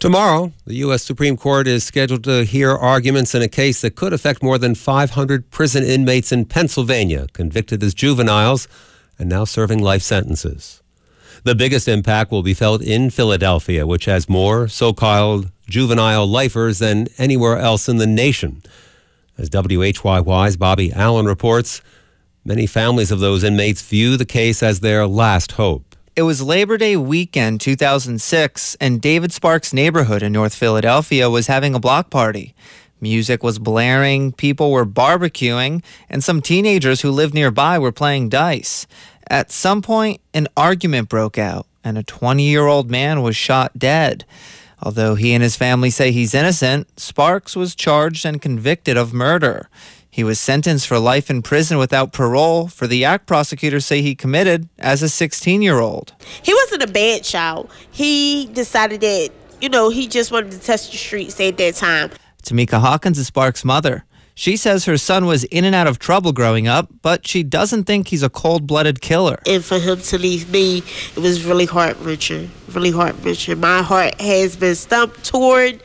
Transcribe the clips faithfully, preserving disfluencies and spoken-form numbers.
Tomorrow, the U S Supreme Court is scheduled to hear arguments in a case that could affect more than five hundred prison inmates in Pennsylvania, convicted as juveniles and now serving life sentences. The biggest impact will be felt in Philadelphia, which has more so-called juvenile lifers than anywhere else in the nation. As W H Y Y's Bobby Allen reports, many families of those inmates view the case as their last hope. It was Labor Day weekend two thousand six, and David Sparks' neighborhood in North Philadelphia was having a block party. Music was blaring, people were barbecuing, and some teenagers who lived nearby were playing dice. At some point, an argument broke out, and a twenty-year-old man was shot dead. Although he and his family say he's innocent, Sparks was charged and convicted of murder. He was sentenced for life in prison without parole for the act prosecutors say he committed as a sixteen-year-old. He wasn't a bad child. He decided that, you know, he just wanted to test the streets at that time. Tamika Hawkins is Sparks' mother. She says her son was in and out of trouble growing up, but she doesn't think he's a cold-blooded killer. And for him to leave me, it was really heart-wrenching, really heart-wrenching. My heart has been stumped toward,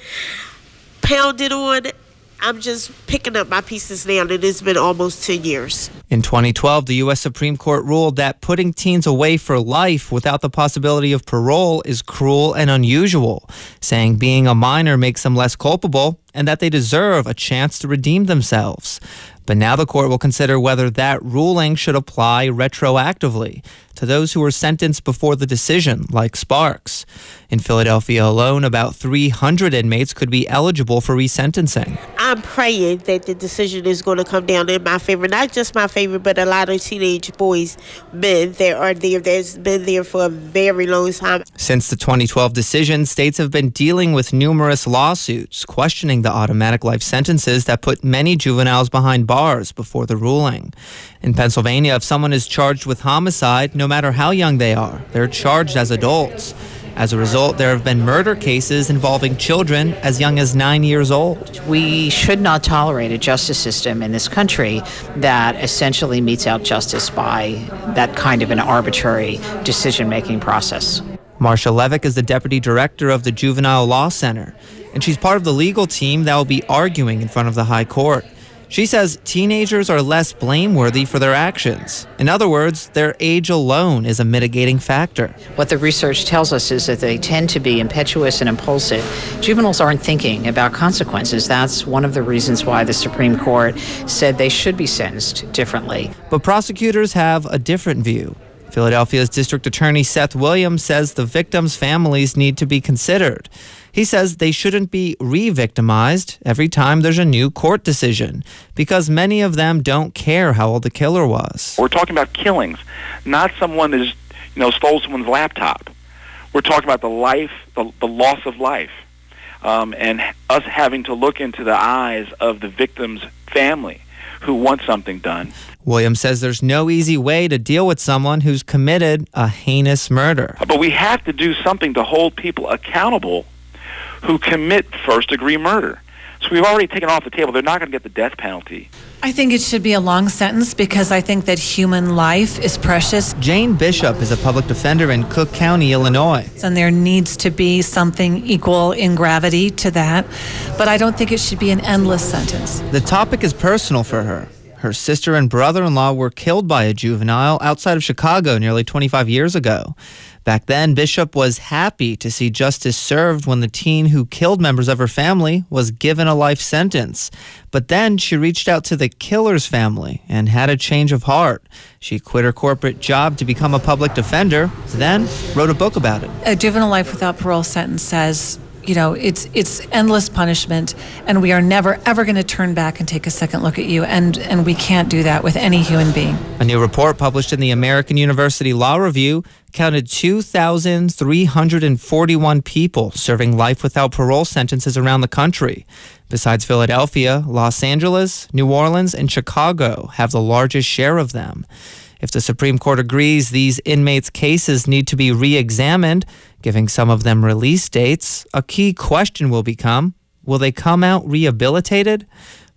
pounded on. I'm just picking up my pieces now, and it's been almost ten years. In twenty twelve, the U S Supreme Court ruled that putting teens away for life without the possibility of parole is cruel and unusual, saying being a minor makes them less culpable and that they deserve a chance to redeem themselves. But now the court will consider whether that ruling should apply retroactively to those who were sentenced before the decision, like Sparks. In Philadelphia alone, about three hundred inmates could be eligible for resentencing. I'm praying that the decision is going to come down in my favor, not just my favor, but a lot of teenage boys, men that are there, that's been there for a very long time. Since the twenty twelve decision, states have been dealing with numerous lawsuits questioning the automatic life sentences that put many juveniles behind bars before the ruling. In Pennsylvania, if someone is charged with homicide, no matter how young they are, they're charged as adults. As a result, there have been murder cases involving children as young as nine years old. We should not tolerate a justice system in this country that essentially metes out justice by that kind of an arbitrary decision-making process. Marcia Levick is the deputy director of the Juvenile Law Center, and she's part of the legal team that will be arguing in front of the High Court. She says teenagers are less blameworthy for their actions. In other words, their age alone is a mitigating factor. What the research tells us is that they tend to be impetuous and impulsive. Juveniles aren't thinking about consequences. That's one of the reasons why the Supreme Court said they should be sentenced differently. But prosecutors have a different view. Philadelphia's District Attorney Seth Williams says the victims' families need to be considered. He says they shouldn't be re-victimized every time there's a new court decision because many of them don't care how old the killer was. We're talking about killings, not someone that just, you know, stole someone's laptop. We're talking about the life, the, the loss of life, um, and us having to look into the eyes of the victim's family who want something done. Williams says there's no easy way to deal with someone who's committed a heinous murder. But we have to do something to hold people accountable who commit first-degree murder. So we've already taken off the table. They're not going to get the death penalty. I think it should be a long sentence because I think that human life is precious. Jane Bishop is a public defender in Cook County, Illinois. And there needs to be something equal in gravity to that. But I don't think it should be an endless sentence. The topic is personal for her. Her sister and brother-in-law were killed by a juvenile outside of Chicago nearly twenty-five years ago. Back then, Bishop was happy to see justice served when the teen who killed members of her family was given a life sentence. But then she reached out to the killer's family and had a change of heart. She quit her corporate job to become a public defender, then wrote a book about it. A juvenile life without parole sentence says, you know, it's it's endless punishment, and we are never, ever going to turn back and take a second look at you, and, and we can't do that with any human being. A new report published in the American University Law Review counted two thousand three hundred forty-one people serving life without parole sentences around the country. Besides Philadelphia, Los Angeles, New Orleans, and Chicago have the largest share of them. If the Supreme Court agrees these inmates' cases need to be re-examined, giving some of them release dates, a key question will become, will they come out rehabilitated?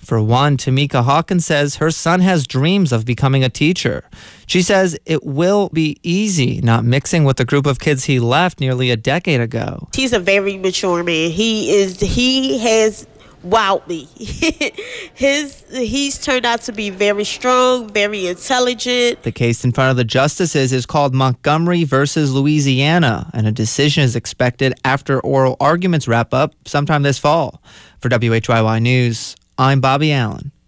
For one, Tamika Hawkins says her son has dreams of becoming a teacher. She says it will be easy not mixing with the group of kids he left nearly a decade ago. He's a very mature man. He is. He has wowed me. His he's turned out to be very strong, very intelligent. The case in front of the justices is called Montgomery versus Louisiana, and a decision is expected after oral arguments wrap up sometime this fall. For W H Y Y News, I'm Bobby Allen.